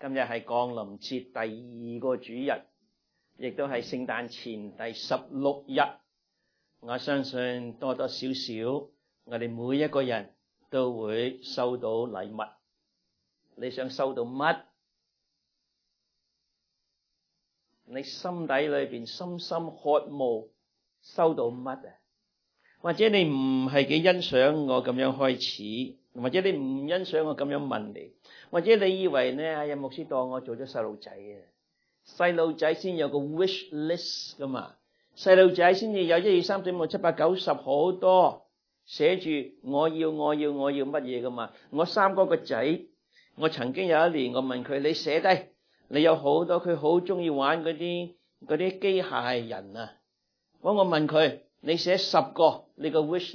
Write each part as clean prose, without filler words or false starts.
今日係降臨節第2個主日，亦都係聖誕前第16日。我相信多多少少我哋每一個人都會收到禮物。你想收到乜？你心底裏邊深深渴慕收到乜啊？或者你唔係幾欣賞我咁樣開始，或者你唔欣賞我咁樣問你，或者你以為呢，牧師當我做咗細路仔啊？細路仔先有個 wish list 噶嘛，細路仔先至有1、2、3、4、5、6、7、8、9、10好多寫住我要乜嘢噶嘛。我3個仔，我曾經有一年我問佢，你寫低，你有好多佢好中意玩嗰啲機械人啊。我問佢，你寫10個你個 wish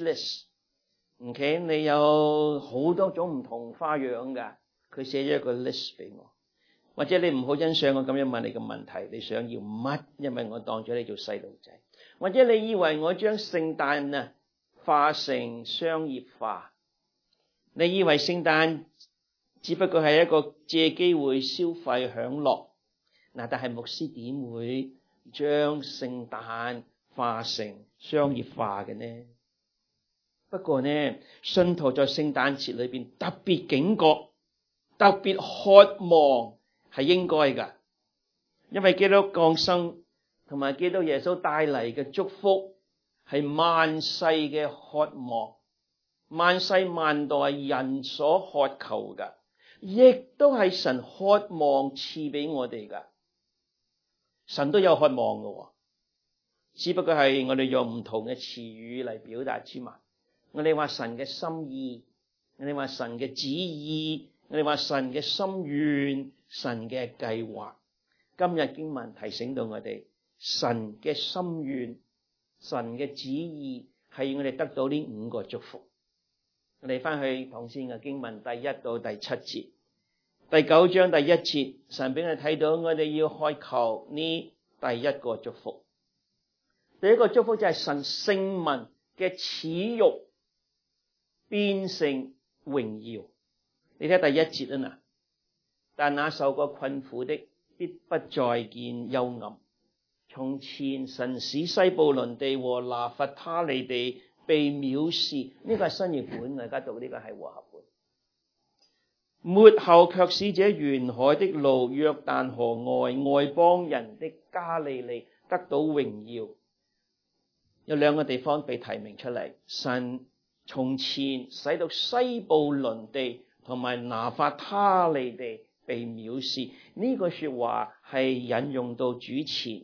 list，OK，你有好多種唔同花樣噶。佢寫咗一個 list 俾我。或者你唔好欣賞我咁樣問你嘅問題，你想要乜？因為我當咗你做細路仔。或者你以為我將聖誕啊化成商業化，你以為聖誕只不過係一個借機會消費享樂。但係牧師點會將聖誕化成商業化嘅呢？不過呢，信徒在聖誕節裏邊特別警覺，特別渴望係應該㗎，因為基督降生同埋基督耶穌帶嚟嘅祝福係萬世嘅渴望，萬世萬代人所渴求㗎，亦都係神渴望賜俾我哋㗎。神都有渴望㗎，只不過係我哋用唔同嘅詞語嚟表達之嘛。我哋話神嘅心意，我哋話神嘅旨意，我哋話神嘅心願，神嘅計劃。今日經文提醒到我哋，神嘅心願，神嘅旨意係要我哋得到呢5個祝福。我哋翻去同先嘅經文第1到第7節，第9章第1節，神俾我哋睇到我哋要開求呢第1個祝福。第1個祝福就係神聖民嘅恥辱變成榮耀。你睇第1節啊，但那受過困苦的必不再見幽暗。從前神使西布倫地和拿弗他利地被藐視，呢個係新譯本，大家讀呢個係和合本。末後卻使這沿海的路，約旦河外邦人的加利利得到榮耀。有2個地方被提名出嚟，神從前使到西布倫地同埋拿弗他利地被藐視，呢個說話係引用到主前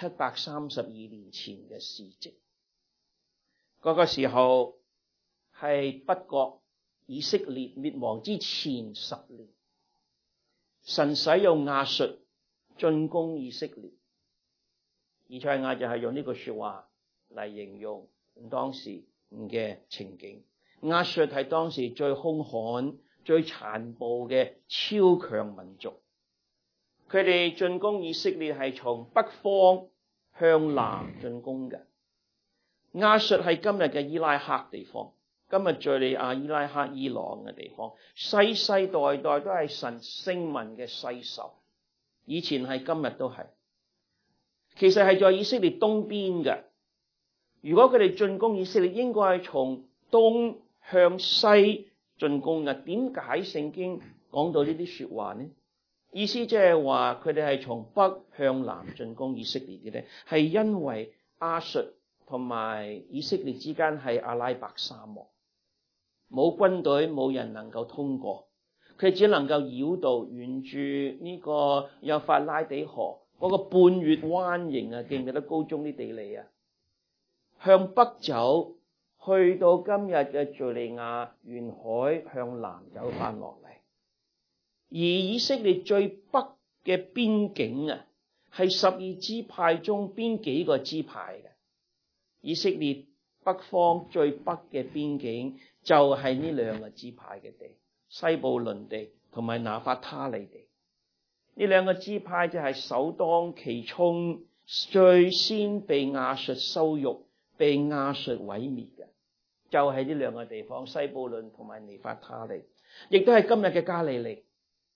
732年前嘅事蹟。嗰個時候係北國以色列滅亡之前10年，神使用亞述進攻以色列。以賽亞就係用呢個說話嚟形容當時嘅情景。亞述係當時最兇悍、最殘暴嘅超強民族，佢哋進攻以色列係從北方向南進攻嘅。亞述係今日嘅伊拉克地方，今日敘利亞、伊拉克、伊朗嘅地方，世世代代都係神聖民嘅世仇，以前係，今日都係。其實係在以色列東邊嘅，如果佢哋進攻以色列，應該係從東向西進攻嘅。點解聖經講到呢啲說話呢？意思即係話佢哋係從北向南進攻以色列嘅咧，係因為亞述同埋以色列之間係阿拉伯沙漠，冇軍隊，冇人能夠通過，佢只能夠繞道沿住呢個幼發拉底河嗰個半月彎形啊，記唔記得高中啲地理啊？向北走，去到今日嘅敘利亞沿海向南走翻落嚟。而以色列最北嘅邊境啊，係12支派中邊幾個支派嘅。以色列北方最北嘅邊境就係呢2個支派嘅地，西布倫地同埋拿弗他利地。呢2個支派就係首當其衝，最先被亞述羞辱、被亞述毀滅嘅，就係呢2個地方，西布倫同埋拿弗他利，亦都係今日嘅加利利。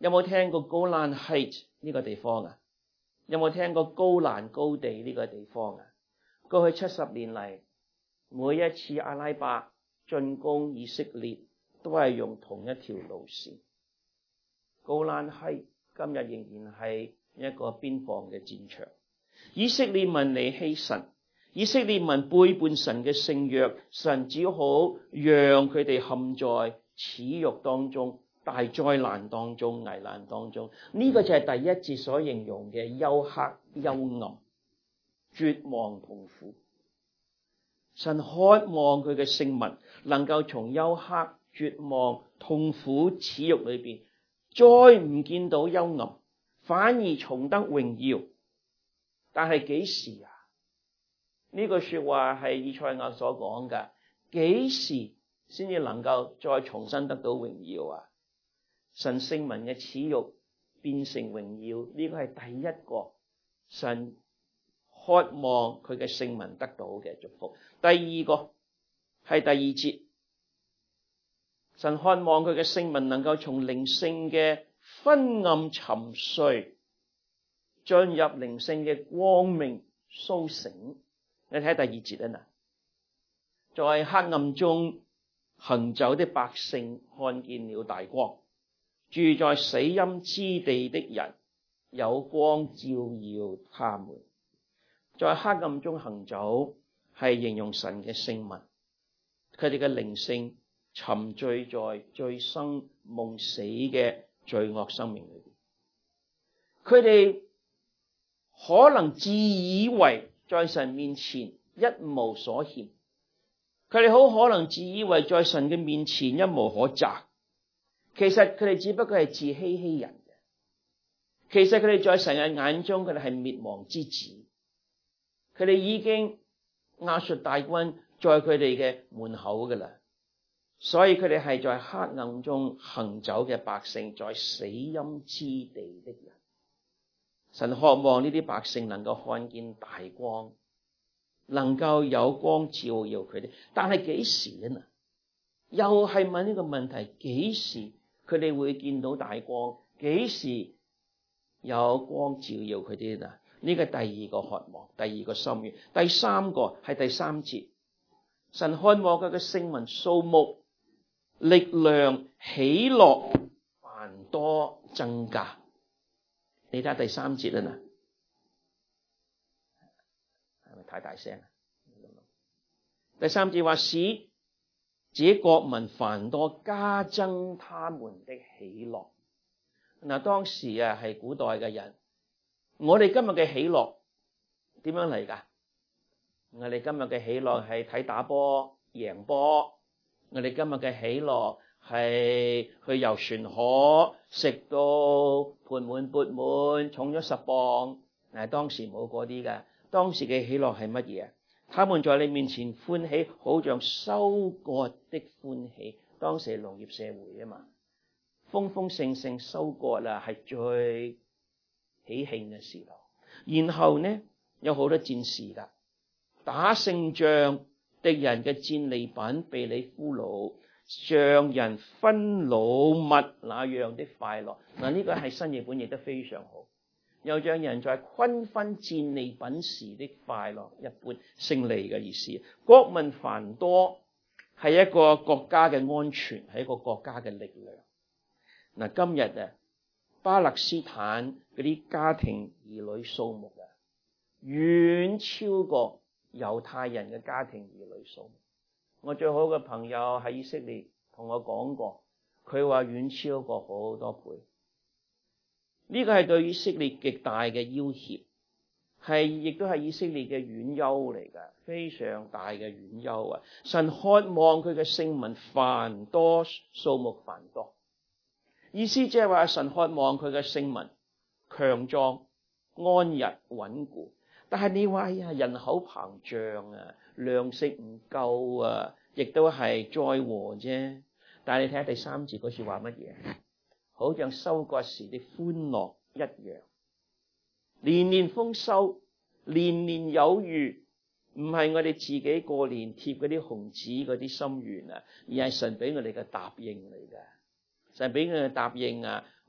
有冇聽過 Golan Heights 呢個地方啊？有冇聽過高蘭高地呢個地方啊？過去70年嚟，每一次阿拉伯進攻以色列都係用同一條路線。高蘭heights今日仍然係一個邊防嘅戰場。以色列民離棄神，以色列民背叛神嘅聖約，神只好讓佢哋陷在恥辱當中、大災難當中、危難當中。呢個就係第一節所形容嘅幽黑、幽暗、絕望、痛苦。神渴望佢嘅聖民能夠從幽黑、絕望、痛苦、恥辱裏邊再唔見到幽暗，反而重得榮耀。但係幾時啊？呢句說話係以賽亞所講嘅，幾時先至能夠再重新得到榮耀啊？神聖民嘅恥辱變成榮耀，呢個係第一個神渴望佢嘅聖民得到嘅祝福。第二個係第二節，神渴望佢嘅聖民能夠從靈性嘅昏暗沉睡進入靈性嘅光明甦醒。你睇第二節啊，在黑暗中行走的百姓看見了大光，住在死蔭之地的人有光照耀他們。在黑暗中行走係形容神嘅聖民，佢哋嘅靈性沉醉在醉生夢死嘅罪惡生命裏邊。佢哋可能自以為在神面前一無所欠，佢哋好可能自以為在神嘅面前一無可責。其實佢哋只不過係自欺欺人嘅。其實佢哋在神嘅眼中，佢哋係滅亡之子。佢哋已經亞述大軍在佢哋嘅門口噶啦，所以佢哋係在黑暗中行走嘅百姓，在死蔭之地的人。神渴望呢啲百姓能夠看見大光，能夠有光照耀佢哋。但係幾時啊？又係問呢個問題，幾時佢哋會見到大光？幾時有光照耀佢哋啊？呢個第二個渴望，第二個心願。第三個係第三節，神渴望佢嘅聖民數目、力量、喜樂繁多增加。你睇下第三節啊，係咪太大聲啊？第三節話，使這國民繁多，加增他們的喜樂。嗱，當時啊係古代嘅人，我哋今日嘅喜樂點樣嚟噶？我哋今日嘅喜樂係睇打波贏波，我哋今日嘅喜樂係去遊船河，食到盆滿缽滿，重咗10磅。嗱，當時冇嗰啲嘅，當時嘅喜樂係乜嘢？他們在你面前歡喜，好像收割的歡喜。當時係農業社會啊嘛，豐豐盛盛收割啦，係最喜慶嘅時候。然後呢，有好多戰士噶，打勝仗，敵人嘅戰利品被你俘虜，像人分擄物那樣的快樂。嗱，呢個係新譯本譯得非常好。又像人在均分戰利品時的快樂一般，勝利嘅意思。國民繁多係一個國家嘅安全，係一個國家嘅力量。嗱，今日啊，巴勒斯坦嗰啲家庭兒女數目啊，遠超過猶太人嘅家庭兒女數目。我最好嘅朋友喺以色列同我講過，佢話遠超過好多倍。呢個係對以色列極大嘅要挾，亦都係以色列嘅隱憂嚟噶，非常大嘅隱憂啊！神渴望佢嘅聖民繁多，數目繁多，意思即係話神渴望佢嘅聖民強壯、安逸、穩固。但係你話呀，人口膨脹啊，糧食唔夠啊，亦都係災禍啫。但係你睇下第三節嗰句話乜嘢？好像收割時的歡樂一樣，年年豐收，年年有餘。唔係我哋自己過年貼嗰啲紅紙嗰啲心願啊，而係神俾我哋嘅答應嚟㗎。神俾我哋答應啊，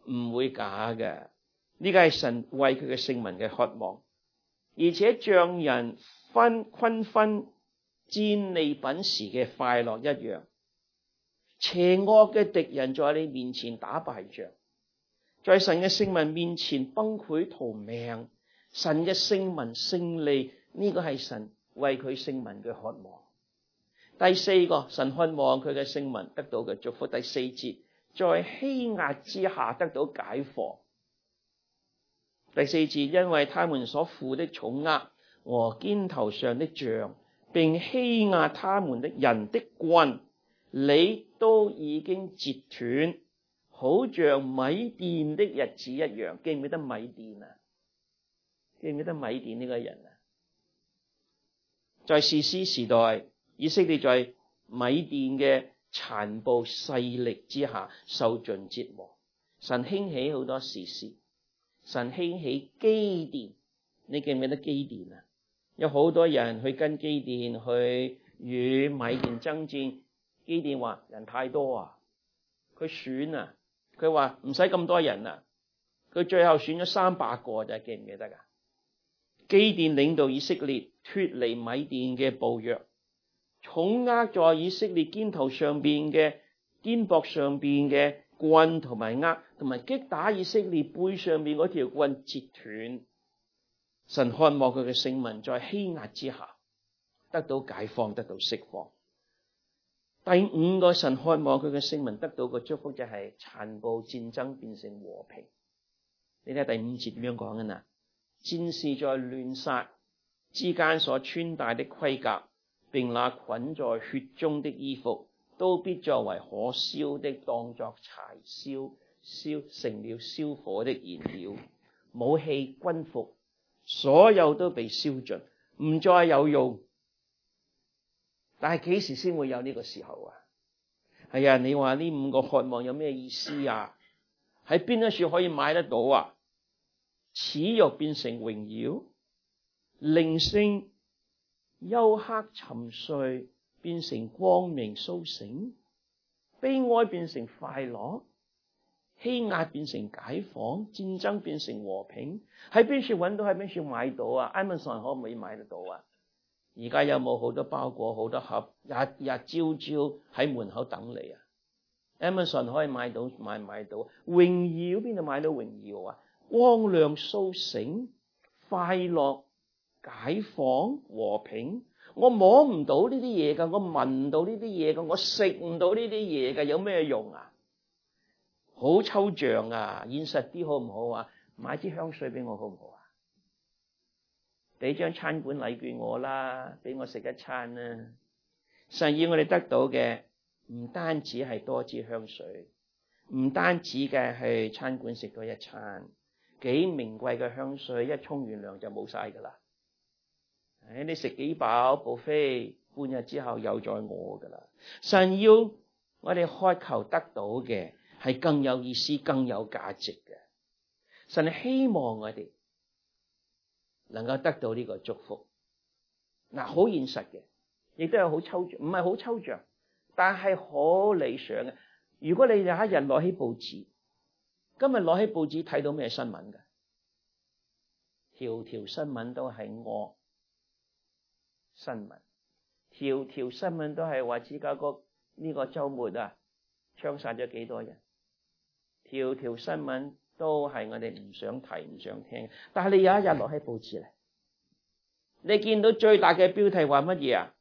唔會假嘅。呢個係神為佢嘅聖民嘅渴望，而且像人紛紛戰利品時嘅快樂一樣。邪惡嘅敵人在你面前打敗仗，在神嘅聖民面前崩潰逃命，神嘅聖民勝利，呢個係神為佢聖民嘅渴望。第四個，神渴望佢嘅聖民得到嘅祝福。第四節，在欺壓之下得到解放。第四節，因為他們所負的重軛和肩頭上的杖，並欺壓他們的人的棍，你都已經截斷，好像米甸的日子一樣。記唔記得米甸啊？記唔記得米甸呢個人啊？在士師時代，以色列在米甸嘅殘暴勢力之下受盡折磨。神興起好多士師，神興起基甸，你記唔記得基甸啊？有好多人去跟基甸去與米甸爭戰。基甸話人太多啊，佢選啊，佢話唔使咁多人啊，佢最後選咗300個咋，記唔記得噶？基甸領導以色列脫離米甸嘅暴虐，重軛在以色列肩頭上邊嘅肩膊上邊嘅棍同埋軛，同埋擊打以色列背上邊嗰條棍截斷。神渴望佢嘅聖民在欺壓之下得到解放，得到釋放。第五個，神渴望佢嘅聖民得到嘅祝福就係殘暴戰爭變成和平。你睇第5節點樣講嘅啊？戰士在亂殺之間所穿戴的盔甲，並那捆在血中的衣服，都必作為可燒的，當作柴燒成了燒火的燃料。武器軍服所有都被燒盡，唔再有用。但係幾時先會有呢個時候啊？係啊，你話呢5個渴望有咩意思啊？喺邊一處可以買得到啊？恥辱變成榮耀，靈性休克沉睡變成光明蘇醒，悲哀變成快樂，欺壓變成解放，戰爭變成和平。喺邊處揾到？喺邊處買到啊？ Amazon 可唔可以買得到啊？而家有冇好多包裹、好多盒，日日朝朝喺門口等你啊？ Amazon 可以買到，買唔買到？榮耀邊度買到榮耀啊？光亮蘇醒、快樂、解放、和平。我摸唔到呢啲嘢噶，我聞唔到呢啲嘢噶，我食唔到呢啲嘢噶，有咩用啊？好抽象啊！現實啲好唔好啊？買支香水俾我好唔好啊？俾張餐館禮券我啦，俾我食一餐啦。神要我哋得到嘅唔單止係多支香水，唔單止嘅係餐館食多一餐，幾名貴嘅香水一沖完涼就冇晒噶啦。你食幾飽buffet，半日之後又再餓噶啦。神要我哋渴求得到嘅係更有意思、更有價值嘅。神希望我哋能夠得到呢個祝福。嗱，好現實嘅，亦都係好抽象，唔係好抽象，但係好理想嘅。如果你有一日攞起報紙，今日攞起報紙睇到咩新聞嘅？條條新聞都係惡新聞，條條新聞都係話芝加哥呢個週末啊，槍殺咗幾多人？條條新聞都係我哋唔想提、唔想聽。但係你有一日攞起報紙嚟，你見到最大嘅標題話乜嘢啊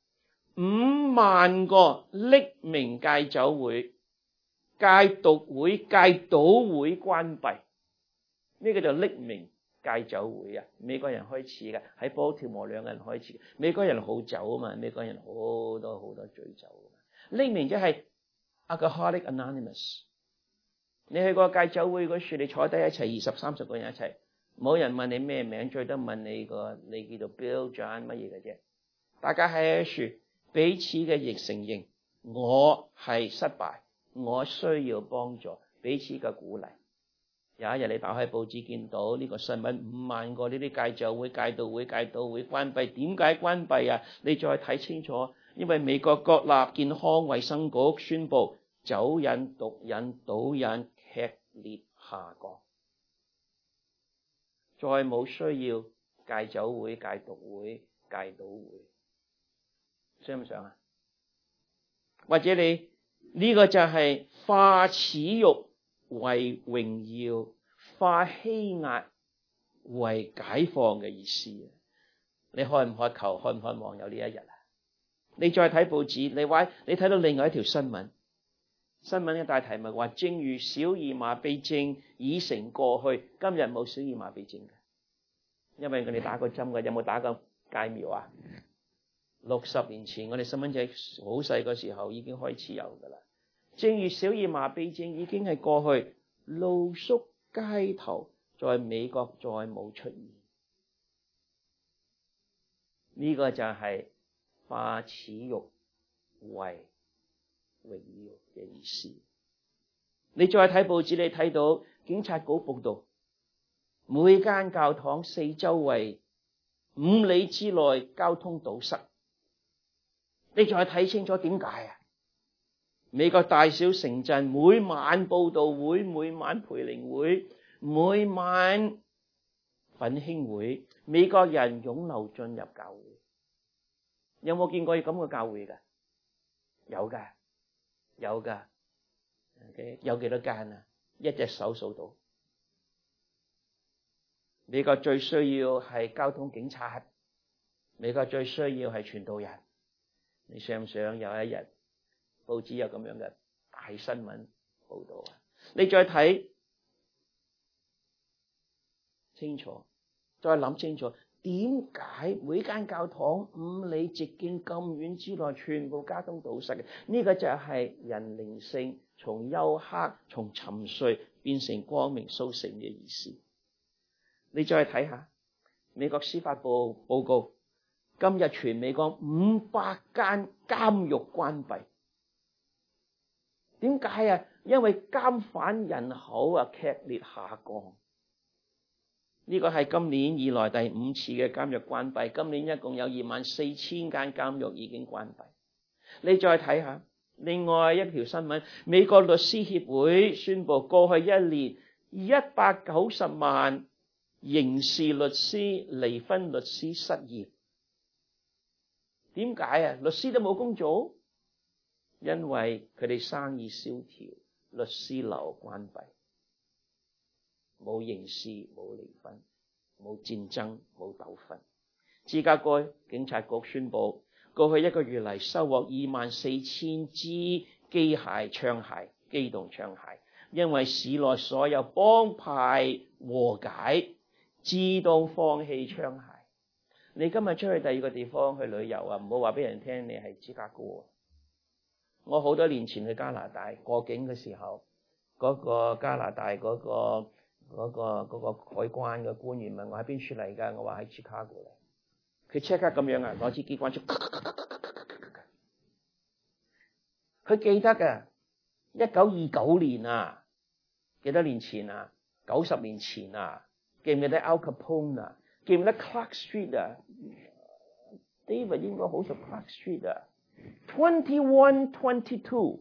？5萬個匿名戒酒會、戒毒會、戒賭會關閉。呢個就匿名戒酒會啊！美國人開始嘅，喺波條摩兩個人開始。美國人好酒啊嘛，美國人好多好多醉酒啊嘛。匿名即係 Alcoholic Anonymous。你去個戒酒會嗰處，你坐低一齊20-30個人一齊，冇人問你咩名，最多問你叫做 Bill John 乜嘢嘅啫。大家喺一處彼此嘅承認，我係失敗，我需要幫助，彼此嘅鼓勵。有一日你打開報紙見到呢個新聞，5萬個呢啲戒酒會、戒賭會、戒賭會關閉。點解關閉啊？你再睇清楚，因為美國國立健康衛生局宣布酒癮、毒癮、賭癮劇烈下降，再冇需要戒酒會、戒毒會、戒賭會，想唔想啊？或者你呢個就係化恥辱為榮耀，化欺壓為解放嘅意思。你渴唔渴求、渴唔渴望有呢一日啊？你再睇報紙，你睇到另外一條新聞嘅大題目話，正如小兒麻痹症已成過去，今日冇小兒麻痹症嘅，因為佢哋打過針嘅。有冇打過戒苗啊？60年前我哋細蚊仔好細個時候已經開始有噶啦。正如小兒麻痹症已經係過去，露宿街頭在美國再冇出現。呢個就係化恥辱為榮耀嘅意思。你再睇報紙，你睇到警察局報道，每間教堂四周圍5里之內交通堵塞。你再睇清楚點解啊？美國大小城鎮每晚佈道會、每晚培靈會、每晚奮興會，美國人湧流進入教會。有冇見過咁嘅教會㗎？有㗎。Okay? 有幾多間啊？一隻手數到。美國最需要係交通警察，美國最需要係傳道人。你想唔想有一日報紙有咁樣嘅大新聞報道啊？你再睇清楚，再諗清楚，點解每間教堂5里直徑咁遠之內全部交通堵塞嘅？呢個就係人靈性從幽黑、從沉睡變成光明甦醒嘅意思。你再睇下美國司法部報告，今日全美國500間監獄關閉。點解啊？因為監犯人口劇烈下降。呢個係今年以來第5次嘅監獄關閉，今年一共有24,000間監獄已經關閉。你再睇下另外一條新聞，美國律師協會宣布過去一年190萬刑事律師、離婚律師失業。點解啊？律師都冇工做，因為佢哋生意蕭條，律師樓關閉，冇刑事，冇離婚，冇戰爭，冇糾紛。芝加哥警察局宣布，過去一個月嚟收穫24,000支機械槍械、機動槍械，因為市內所有幫派和解，自動放棄槍械。你今日出去第二個地方去旅遊啊，唔好話俾人聽你係芝加哥。我好多年前去加拿大過境嘅時候，嗰個加拿大嗰個海關嘅官員問我喺邊處嚟㗎，我話喺芝加哥嚟。佢即刻咁樣啊，攞支機關槍，佢記得㗎，1929年啊，幾多年前啊，90年前啊，記唔記得 Al Capone 啊？記唔記得 Clark Street 啊 ？David 應該好熟 Clark Street 啊。2122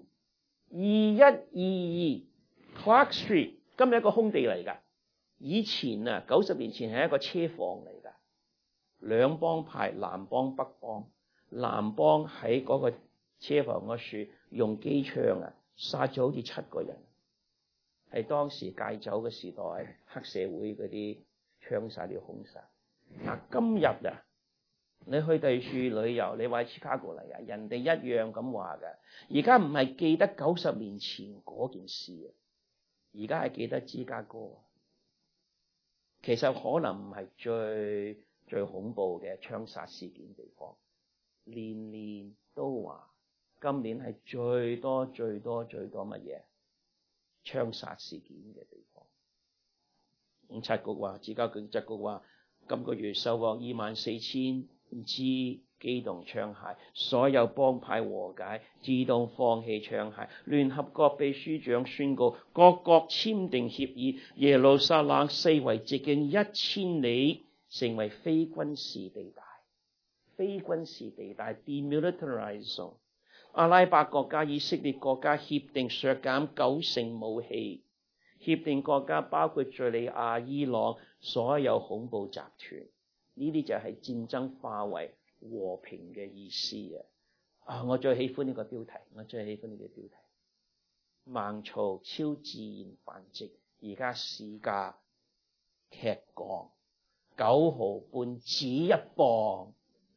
Clark Street 今日一個空地嚟㗎。以前啊，90年前係一個車房嚟㗎。兩幫派，南幫北幫，南幫喺嗰個車房嗰處用機槍啊，殺咗好似7個人。係當時戒酒嘅時代，黑社會嗰啲槍殺啲兇殺。今日啊，你去第二處旅遊，你話喺芝加哥嚟啊，人哋一樣咁話㗎。而家唔係記得90年前嗰件事啊，而家係記得芝加哥。其實可能唔係最恐怖嘅槍殺事件地方，年年都話今年係最多乜嘢槍殺事件嘅地方。警察局話，芝加哥警察局話，今個月收穫24,000支機動槍械，所有幫派和解，自動放棄槍械。聯合國秘書長宣告，各國簽訂協議，耶路撒冷四圍直徑1000里成為非軍事地帶。非軍事地帶 demilitarized zone。阿拉伯國家、以色列國家協定削減90成武器， 協定國家包括敘利亞、伊朗所有恐怖集團，呢啲就係戰爭化為和平嘅意思啊！我最喜歡呢個標題，我最喜歡呢個標題。孟曹超自然繁殖，而家市價劇降，9毫半只1磅。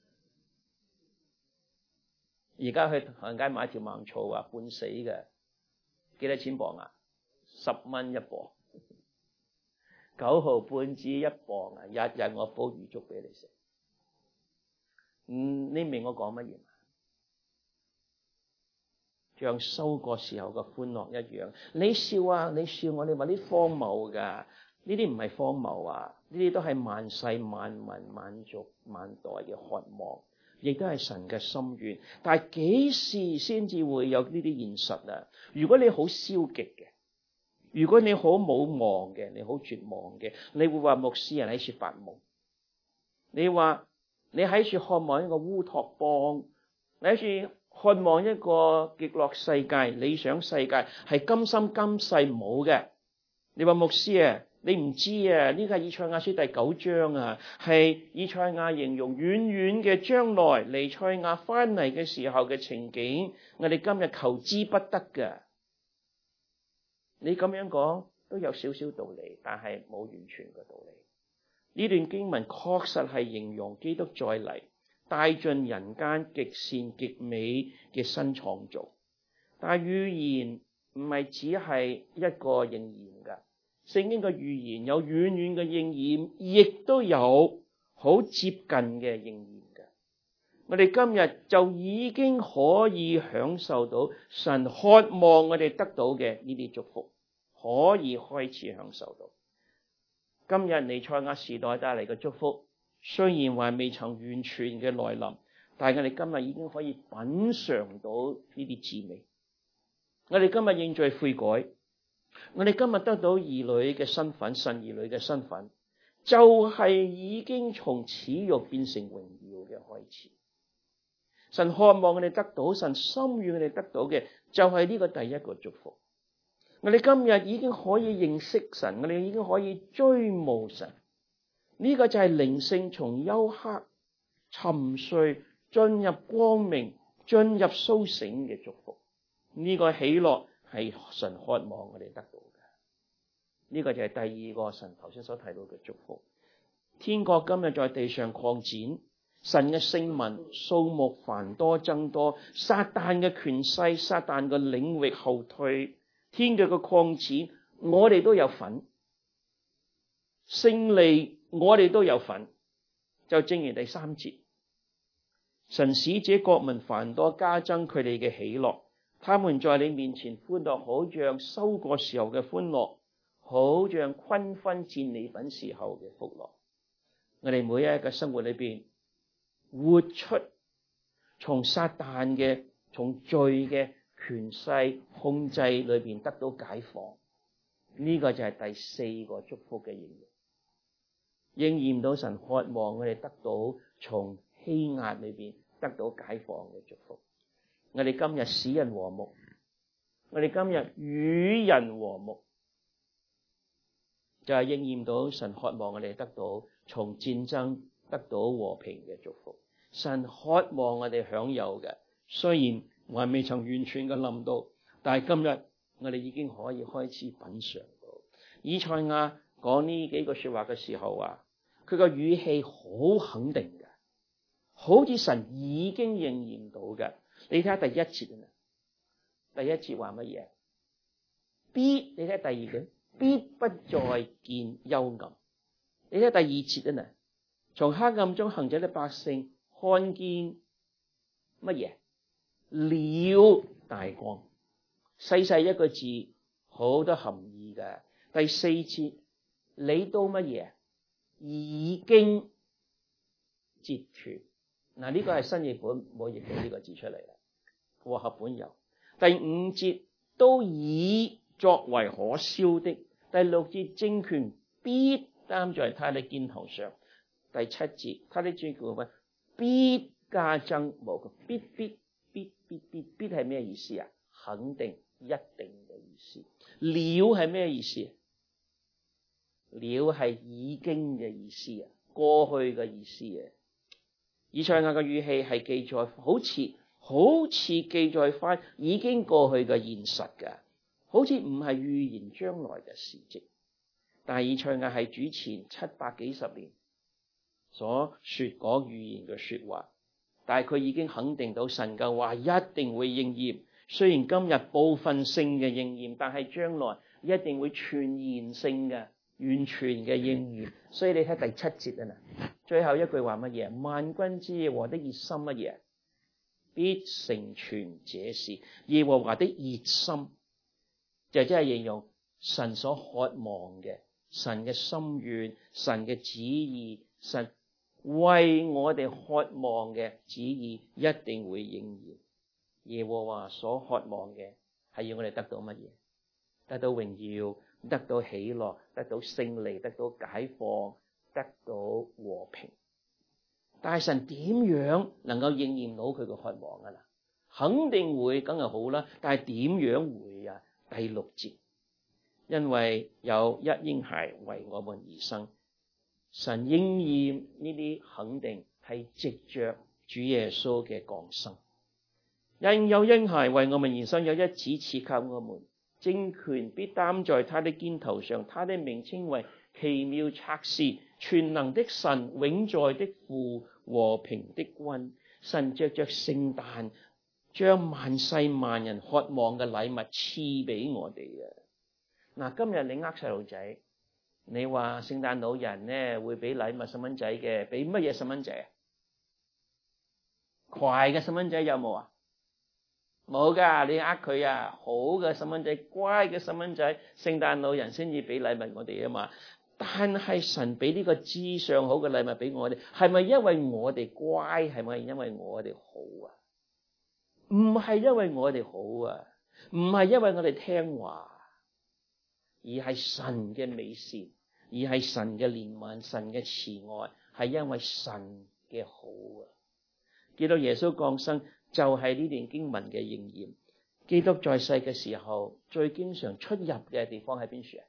而家去唐人街買條孟曹啊，半死嘅，幾多錢磅啊？10蚊1磅，9毫半只1磅啊！日日我煲魚粥俾你食。你明我講乜嘢？像收割時候嘅歡樂一樣。你笑啊，你笑我哋話啲荒謬噶，呢啲唔係荒謬啊，呢啲都係萬世萬民萬族萬代嘅渴望，亦都係神嘅心願。但係幾時先至會有呢啲現實啊？如果你好消極嘅，如果你好冇望嘅，你好絕望嘅，你會話牧師人喺處發夢。你話你喺處渴望一個烏托邦，你喺處渴望一個極樂世界、理想世界，係今生今世冇嘅。你話牧師啊，你唔知啊？呢個係以賽亞書第9章啊，係以賽亞形容遠遠嘅將來彌賽亞翻嚟嘅時候嘅情景。我哋今日求之不得嘅。你咁樣講都有少少道理，但係冇完全嘅道理。呢段經文確實係形容基督再嚟，帶進人間極善極美嘅新創造。但係預言唔係只係一個應驗㗎，聖經嘅預言有遠遠嘅應驗，亦都有好接近嘅應驗㗎。我哋今日就已經可以享受到神渴望我哋得到嘅呢啲祝福，可以開始享受到。今日彌賽亞時代帶嚟嘅祝福，雖然還未曾完全嘅來臨，但係我哋今日已經可以品嘗到呢啲滋味。我哋今日認罪悔改，我哋今日得到兒女嘅身份，神兒女嘅身份，就係已經從恥辱變成榮耀嘅開始。神渴望我哋得到，神心願我哋得到嘅，就係呢個第一個祝福。我哋今日已經可以認識神，我哋已經可以追慕神。呢個就係靈性從幽黑沉睡進入光明，進入甦醒嘅祝福。呢個喜樂係神渴望我哋得到嘅。呢個就係第二個神頭先所提到嘅祝福。天國今日在地上擴展，神嘅聖民數目繁多增多，撒旦嘅權勢、撒旦嘅領域後退，天國嘅擴展，我哋都有份。勝利我哋都有份。就正如第3節，神使這國民繁多，加增佢哋嘅喜樂。他們在你面前歡樂，好像收割時候嘅歡樂，好像昆分戰利品時候嘅福樂。我哋每一日嘅生活裏邊，活出從撒旦嘅、從罪嘅權勢控制裏邊得到解放。呢個就係第4個祝福嘅應驗。應驗到神渴望我哋得到從欺壓裏邊得到解放嘅祝福。我哋今日使人和睦，我哋今日與人和睦，就係應驗到神渴望我哋得到從戰爭得到和平嘅祝福。神渴望我哋享有嘅，雖然還未曾完全嘅臨到，但係今日我哋已經可以開始品嘗到。以賽亞講呢幾個說話嘅時候啊，佢個語氣好肯定嘅，好似神已經應驗到嘅。你睇下第1節啊，第1節話乜嘢？必，你睇第2句，必不再見幽暗。你睇第2節啊，從黑暗中行走的百姓看見乜嘢？了大光。細細一個字，好多含義嘅。第4節，你都乜嘢？已經截斷。嗱，呢個係新譯本冇譯到呢個字出嚟啦，和合本有。第5節，都已作為可燒的。第6節，政權必擔在他的肩頭上。第7節，他的尊貴必加增無窮。必係咩意思啊？肯定一定嘅意意思。了係咩意思？了係已經嘅意思啊，過去嘅意思啊。以賽亞嘅語氣係記載，好似記載翻已經過去嘅現實㗎，好似唔係預言將來嘅事蹟。但係以賽亞係主前700幾十年所說講預言嘅說話，但係佢已經肯定到神嘅話一定會應驗。雖然今日部分性嘅應驗，但係將來一定會全然性嘅、完全嘅應驗。所以你睇第7節啊，最後一句話乜嘢？萬軍之耶和華的熱心乜嘢？必成全這事。耶和華的熱心就即係形容神所渴望嘅、神嘅心願、神嘅旨意，神為我哋渴望嘅旨意一定會應驗。耶和華所渴望嘅係要我哋得到乜嘢？得到榮耀，得到喜樂，得到勝利，得到解放，得到和平。但係神點樣能夠應驗到佢嘅渴望啊？肯定會，梗係好啦。但係點樣會啊？第6節，因為有一嬰孩為我們而生。神應驗呢啲肯定係藉着主耶穌嘅降生。因有嬰孩為我們而生，有一子賜給我們，政權必擔在他的肩頭上，他的名稱為奇妙策士、全能的神、永在的父、和平的君。神藉着聖誕將萬世萬人渴望嘅禮物賜俾我哋啊！嗱，今日你細路仔，你話聖誕老人呢會俾禮物細蚊仔嘅，俾乜嘢細蚊仔？快嘅細蚊仔有冇啊？冇噶，你佢啊，好嘅細蚊仔，乖嘅細蚊仔，聖誕老人先至俾禮物我哋啊嘛。但係神俾呢個至上好嘅禮物俾我哋，係咪因為我哋乖？係咪因為我哋好啊？唔係因為我哋好啊，唔係因為我哋聽話，而係神嘅美善，而係神嘅憐憫，神嘅慈愛，係因為神嘅好啊。見到耶穌降生就係呢段經文嘅應驗。基督在世嘅時候最經常出入嘅地方喺邊處啊？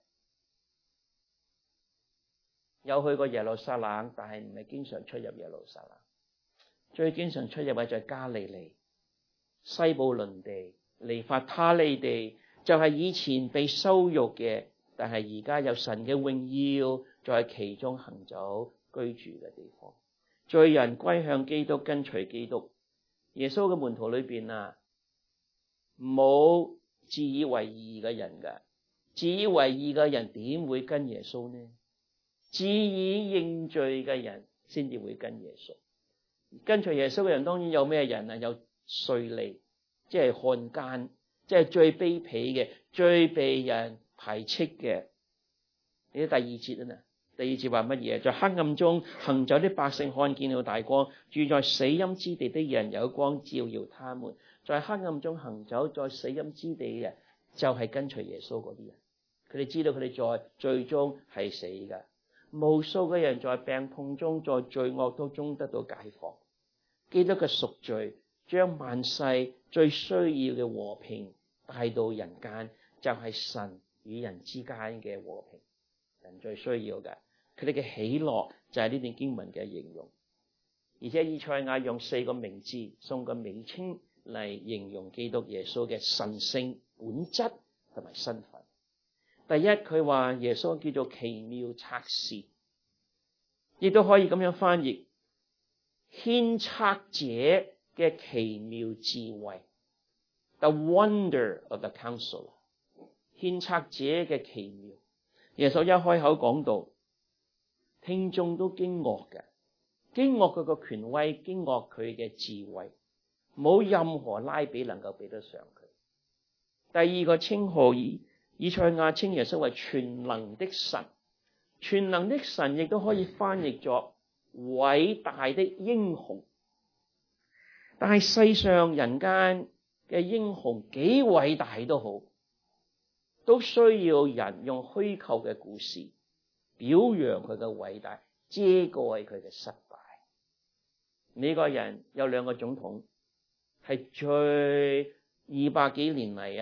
有去過耶路撒冷，但係唔係經常出入耶路撒冷。最經常出入嘅就係加利利、西布倫地、尼法他利地，就係以前被羞辱嘅，但係而家有神嘅榮耀在其中行走居住嘅地方。罪人歸向基督，跟隨基督。耶穌嘅門徒裏邊啊，冇自以為義嘅人噶，自以為義嘅人點會跟耶穌呢？自以認罪嘅人先至會跟耶穌。跟隨耶穌嘅人當然有咩人啊？有稅吏，即係漢奸，即係最卑鄙嘅，最被人排斥嘅。你睇第2節啊，第2節話乜嘢？在黑暗中行走的百姓看見了大光，住在死陰之地的人有光照耀他們。在黑暗中行走在死陰之地嘅人，就係跟隨耶穌嗰啲人。佢哋知道佢哋在最終係死㗎。無數嘅人在病痛中，在罪惡當中得到解放。基督嘅贖罪將萬世最需要嘅和平帶到人間，就係神與人之間嘅和平。人最需要嘅，佢哋嘅喜樂就係呢段經文嘅形容。而且以賽亞用4個名字送個名稱嚟形容基督耶穌嘅神性、本質同埋身份。第一，佢話耶穌叫做奇妙策士，亦都可以咁樣翻譯，獻策者嘅奇妙智慧 ，The wonder of the counselor， 獻策者嘅奇妙。耶穌一開口講道，聽眾都驚愕嘅，驚愕佢個權威，驚愕佢嘅智慧，冇任何拉比能夠比得上佢。第二個稱號，以賽亞稱耶穌為全能的神，全能的神亦都可以翻譯作偉大的英雄。但係世上人間嘅英雄幾偉大都好，都需要人用虛構嘅故事表揚佢嘅偉大，遮蓋佢嘅失敗。美國人有2個總統，係最200幾年嚟啊，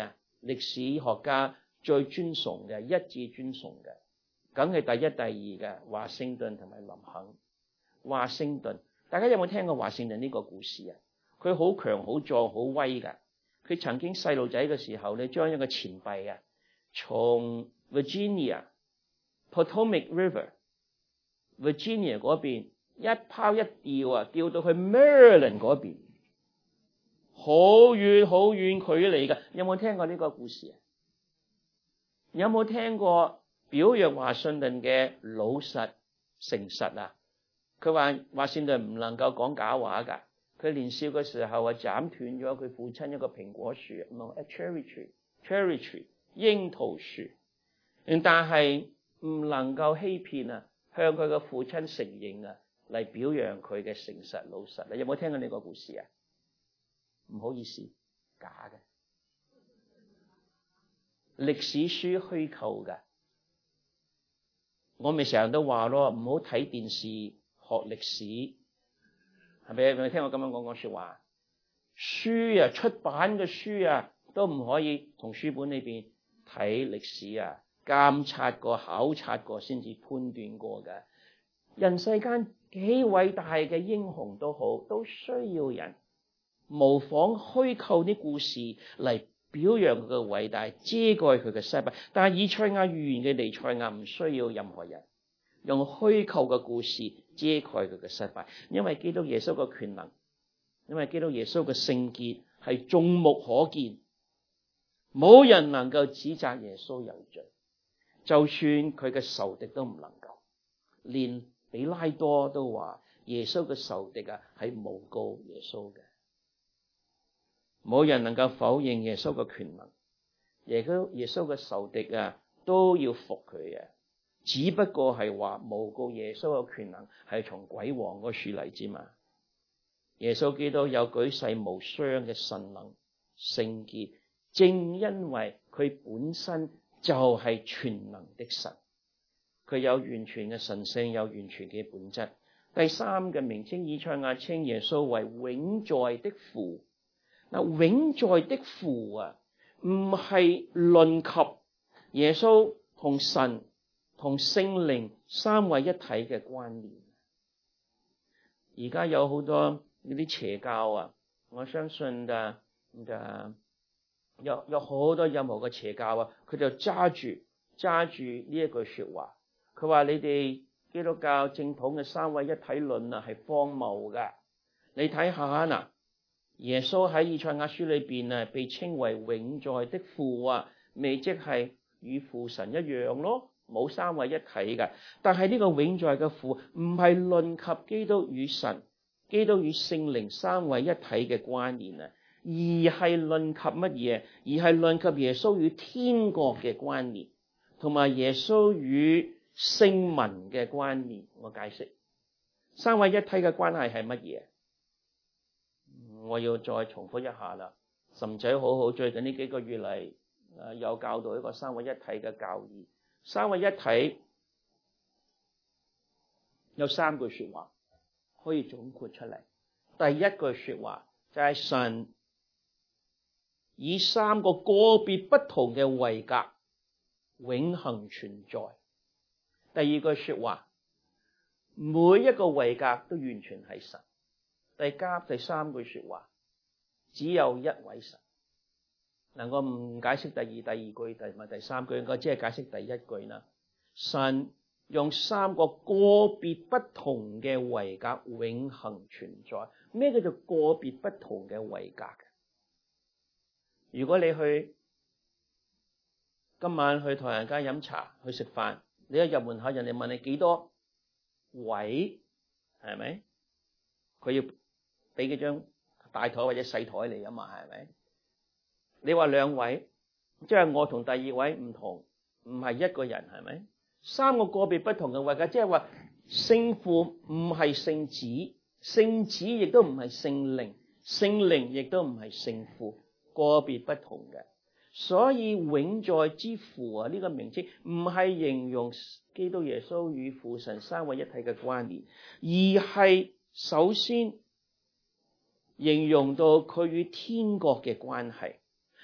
歷史學家最尊崇嘅，一致尊崇嘅，梗係第一、第二嘅華盛頓同埋林肯。華盛頓，大家有冇聽過華盛頓呢個故事啊？佢好強、好壯、好威㗎。佢曾經細路仔嘅時候咧，將一個錢幣啊，從 Potomac River、Virginia 嗰邊一拋一掉啊，掉到去 Maryland 嗰邊，好遠好遠距離㗎。有冇聽過呢個故事啊？有冇聽過表揚華盛頓嘅老實誠實啊？佢話華盛頓唔能夠講假話㗎。佢年少嘅時候啊，斬斷咗佢父親一個蘋果樹，唔係 cherry tree 櫻桃樹，但係唔能夠欺騙啊，向佢嘅父親承認啊，嚟表揚佢嘅誠實老實。你有冇聽過呢個故事啊？唔好意思，假嘅，歷史書虛構嘅。我咪成日都話咯，唔好睇電視學歷史。係咪？有冇聽我咁樣講說話？書啊，出版嘅書啊，都唔可以從書本裏邊睇歷史啊，監察過、考察過先至判斷過嘅。人世間幾偉大嘅英雄都好，都需要人模仿虛構啲故事嚟表揚佢嘅偉大，遮蓋佢嘅失敗。但係以賽亞預言嘅彌賽亞唔需要任何人用虛構嘅故事遮蓋佢嘅失敗，因為基督耶穌嘅權能，因為基督耶穌嘅聖潔係眾目可見，冇人能夠指責耶穌有罪，就算佢嘅仇敵都唔能夠。連比拉多都話耶穌嘅仇敵啊係誣告耶穌嘅，冇人能夠否認耶穌嘅權能。耶穌嘅仇敵啊都要服佢嘅。只不過係話誣告耶穌嘅權能係從鬼王嗰處嚟之嘛。耶穌基督有舉世無雙嘅神能聖潔，正因為佢本身就係全能的神，佢有完全嘅神性，有完全嘅本質。第三嘅名稱，以賽亞稱耶穌為永在的父。嗱，永在的父啊，唔係論及耶穌同神同聖靈三位一體嘅關聯。而家有好多呢啲邪教啊，我相信有好多任何嘅邪教啊，佢就揸住呢一句說話，佢話你哋基督教正統嘅三位一體論啊係荒謬㗎。你睇下嗱，耶穌喺以賽亞書裏邊啊被稱為永在的父啊，咪即係與父神一樣咯。冇三位一體嘅，但係呢個永在嘅父唔係論及基督與神、基督與聖靈三位一體嘅關聯啊，而係論及乜嘢？而係論及耶穌與天國嘅關聯，同埋耶穌與聖民嘅關聯。我解釋三位一體嘅關係係乜嘢？我要再重複一下啦。岑仔好好最近呢幾個月嚟有教導一個三位一體嘅教義。三位一體有三句說話可以總括出嚟。第一句說話就係神以三個個別不同嘅位格永恆存在。第二句說話，每一個位格都完全係神。第三句說話，只有一位神。嗱，我唔解釋第二句同埋第三句，我只係解釋第一句啦。神用三個個別不同嘅位格永恆存在。咩叫做個別不同嘅位格？如果你今晚去唐人街飲茶去食飯，你一入門口，人哋問你幾多位，係咪？佢要俾幾張大台或者細台嚟啊嘛，係咪？你話兩位，即係我同第二位唔同，唔係一個人，係咪？三個個別不同嘅位格，即係話聖父唔係聖子，聖子亦都唔係聖靈，聖靈亦都唔係聖父，個別不同嘅。所以永在之父啊，呢個名稱唔係形容基督耶穌與父神三位一體嘅關聯，而係首先形容到佢與天國嘅關係。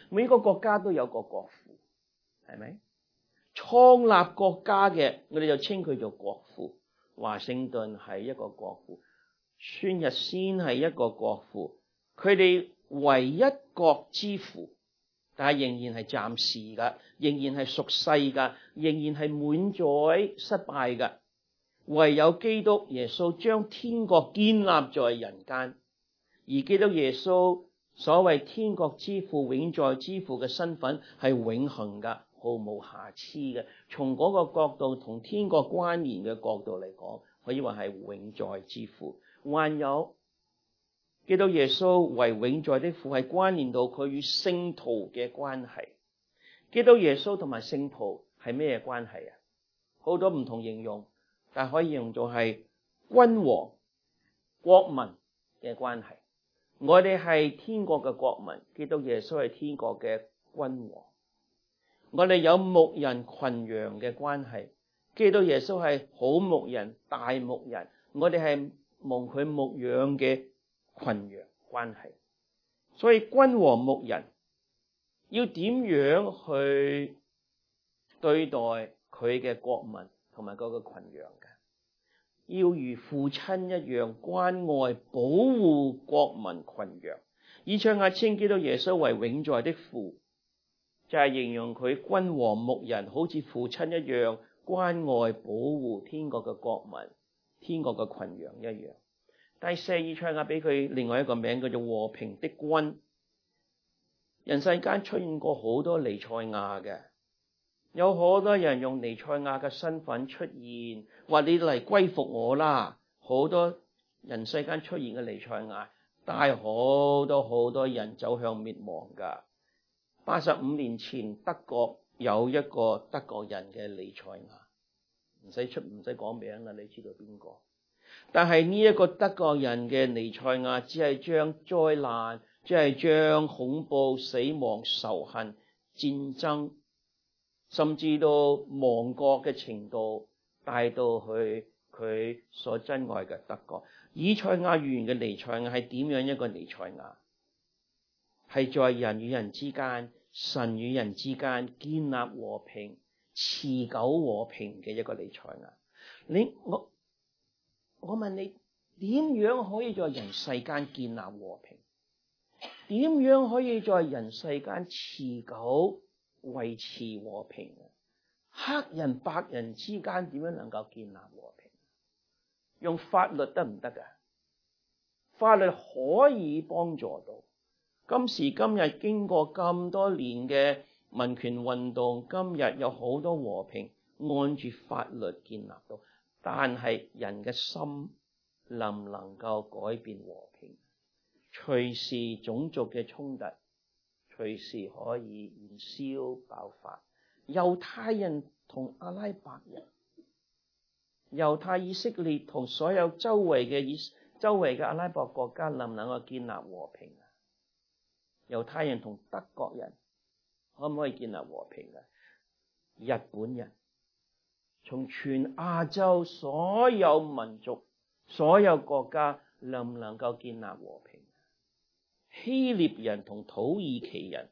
每個國家都有個國父，係咪？創立國家嘅，我哋就稱佢做國父。華盛頓係一個國父，孫逸仙係一個國父，佢哋唯一國之父，但係仍然係暫時噶，仍然係屬世噶，仍然係滿載失敗噶。唯有基督耶穌將天國建立在人間，而基督耶穌所謂天國之父、永在之父嘅身份係永恆噶，毫無瑕疵嘅。從嗰個角度同天國關聯嘅角度嚟講，可以話係永在之父。還有基督耶穌為永在的父，係關聯到佢與聖徒嘅關係。基督耶穌同埋聖徒係咩關係啊？好多唔同形容，但可以形容做係君王、國民嘅關係。我哋係天國嘅國民，基督耶穌係天國嘅君王。我哋有牧人群羊嘅關係，基督耶穌係好牧人、大牧人，我哋係蒙佢牧養嘅群羊關係。所以君王牧人要點樣去對待佢嘅國民同埋嗰個群羊嘅？要如父親一樣關愛保護國民群羊。以賽亞稱基督耶穌為永在的父，就係形容佢君王牧人好似父親一樣關愛保護天國嘅國民、天國嘅群羊一樣。第四，以賽亞俾佢另外一個名叫做和平的君。人世間出現過好多彌賽亞嘅，有好多人用彌賽亞嘅身份出現，話你嚟歸服我啦。好多人世間出現嘅彌賽亞，帶好多人走向滅亡噶。85年前德國有一個德國人嘅彌賽亞，唔使講名啦，你知道邊個？但係呢一個德國人嘅彌賽亞，只係將災難，只係將恐怖、死亡、仇恨、戰爭，甚至到亡國嘅程度，帶到去佢所珍愛嘅德國。以賽亞預言嘅彌賽亞係點樣一個彌賽亞？係在人與人之間、神與人之間建立和平、持久和平嘅一個彌賽亞。我問你，點樣可以在人世間建立和平？點樣可以在人世間持久維持和平？黑人白人之間點樣能夠建立和平？用法律得唔得㗎？法律可以幫助到。今時今日經過咁多年嘅民權運動，今日有好多和平按住法律建立到。但係人嘅心能唔能夠改變和平？隨時種族嘅衝突，隨時可以燃燒爆發。猶太人同阿拉伯人，猶太以色列同所有周圍嘅阿拉伯國家，能唔能夠建立和平啊？猶太人同德國人可唔可以建立和平啊？日本人，從全亞洲所有民族、所有國家，能唔能夠建立和平？希臘人同土耳其人，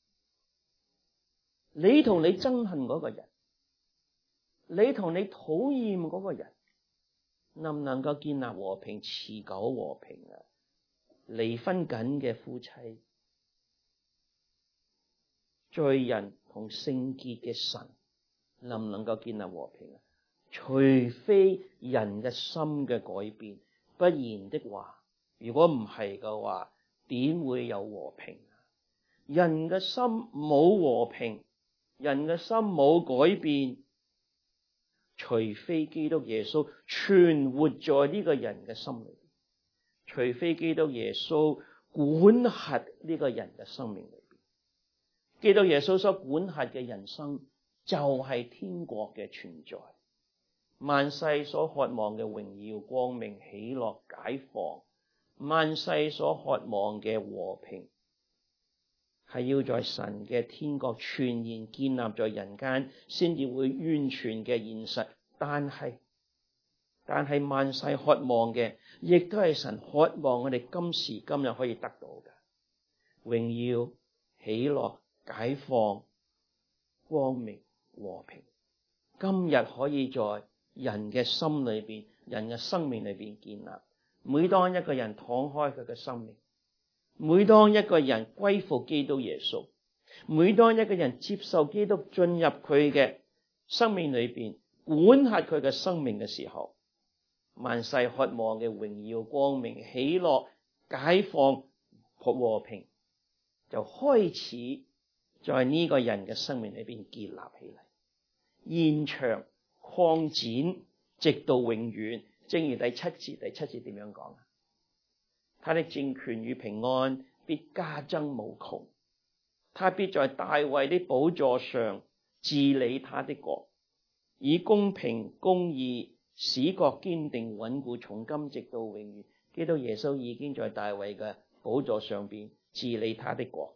你同你憎恨嗰個人，你同你討厭嗰個人，能唔能夠建立和平、持久和平啊？離婚緊嘅夫妻，罪人同聖潔嘅神，能唔能夠建立和平啊？除非人嘅心嘅改變，不然的話，如果唔係嘅話，點會有和平啊？人嘅心冇和平，人嘅心冇改變，除非基督耶穌存活在呢個人嘅心裏邊，除非基督耶穌管轄呢個人嘅生命裏邊。基督耶穌所管轄嘅人生就係天國嘅存在，萬世所渴望嘅榮耀、光明、喜樂、解放，萬世所渴望嘅和平，係要在神嘅天國全然建立在人間，先至會完全嘅現實。但係萬世渴望嘅，亦都係神渴望我哋今時今日可以得到嘅榮耀、喜樂、 解放、光明、和平，今日可以在人嘅心裏邊、人嘅生命裏邊建立。每當一個人敞開佢嘅生命，每當一個人歸服基督耶穌，每當一個人接受基督進入佢嘅生命裏邊，管轄佢嘅生命嘅時候，萬世渴望嘅榮耀、光明、喜樂、解放、和平就開始在呢個人嘅生命裏邊建立起嚟，延長、擴展，直到永遠。正如第七節點樣講啊？他的政權與平安必加增無窮，他必在大衛的寶座上治理他的國，以公平公義使國堅定穩固，從今直到永遠。基督耶穌已經在大衛嘅寶座上邊治理他的國，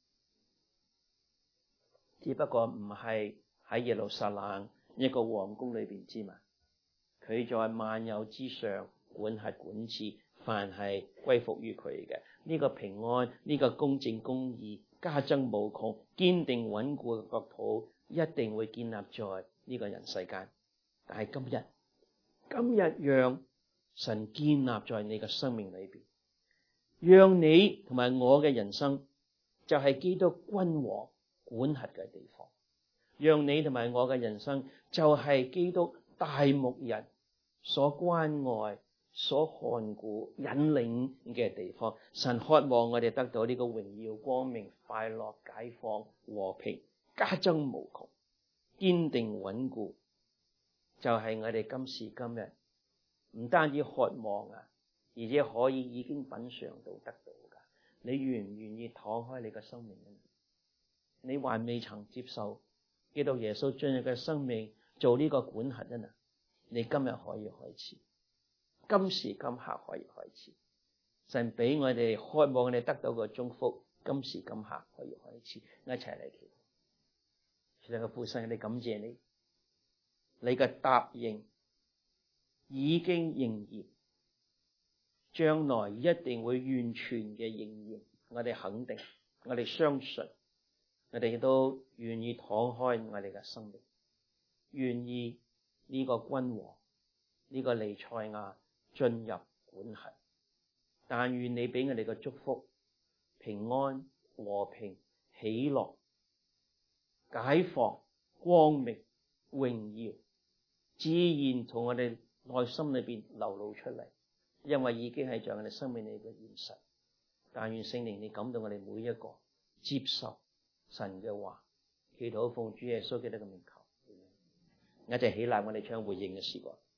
只不過唔係喺耶路撒冷一個皇宮裏邊之嘛，佢在萬有之上管轄管治，凡係歸服於佢嘅呢個平安，呢個公正公義加增無窮、堅定穩固嘅國土，一定會建立在呢個人世間。但係今日讓神建立在你嘅生命裏邊，讓你同埋我嘅人生就係基督君王管轄嘅地方，讓你同埋我嘅人生就係基督大牧人所關愛、所看顧、引領嘅地方。神渴望我哋得到呢個榮耀、光明、快樂、解放、和平、加增無窮、堅定穩固，就係我哋今時今日唔單止渴望啊，而且可以已經品嘗到得到噶。你願唔願意敞開你嘅生命呢？你還未曾接受基督耶穌進入嘅生命做呢個管轄呢？你今日可以開始，今時今刻可以開始。神俾我哋渴望我哋得到個祝福，今時今刻可以開始。一齊嚟祈禱。主嘅父神，我哋感謝你，你嘅答應已經應驗，將來一定會完全嘅應驗。我哋肯定，我哋相信，我哋亦都願意敞開我哋嘅生命，願意呢個君王，呢個彌賽亞進入管轄。但願你俾我哋嘅祝福、平安、和平、喜樂、解放、光明、榮耀，自然從我哋內心裏邊流露出嚟，因為已經係在我哋生命裏嘅現實。但願聖靈你感動我哋每一個接受神嘅話，祈禱奉主耶穌基督嘅名求。一齊起立，我哋唱回應嘅詩歌。